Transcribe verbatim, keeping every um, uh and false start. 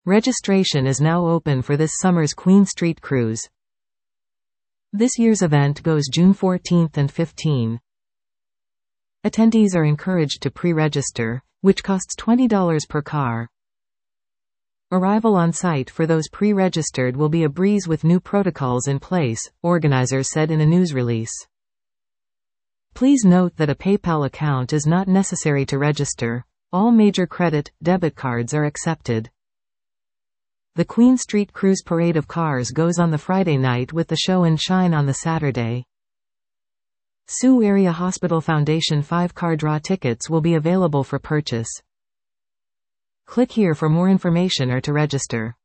Registration is now open for this summer's Queen Street Cruise. This year's event goes June fourteenth and fifteenth. Attendees are encouraged to pre-register, which costs twenty dollars per car. Arrival on site for those pre-registered will be a breeze with new protocols in place, organizers said in a news release. Please note that a PayPal account is not necessary to register. All major credit, debit cards are accepted. The Queen Street Cruise Parade of Cars goes on the Friday night with the show and shine on the Saturday. Sioux Area Hospital Foundation five-car draw tickets will be available for purchase. Click here for more information or to register.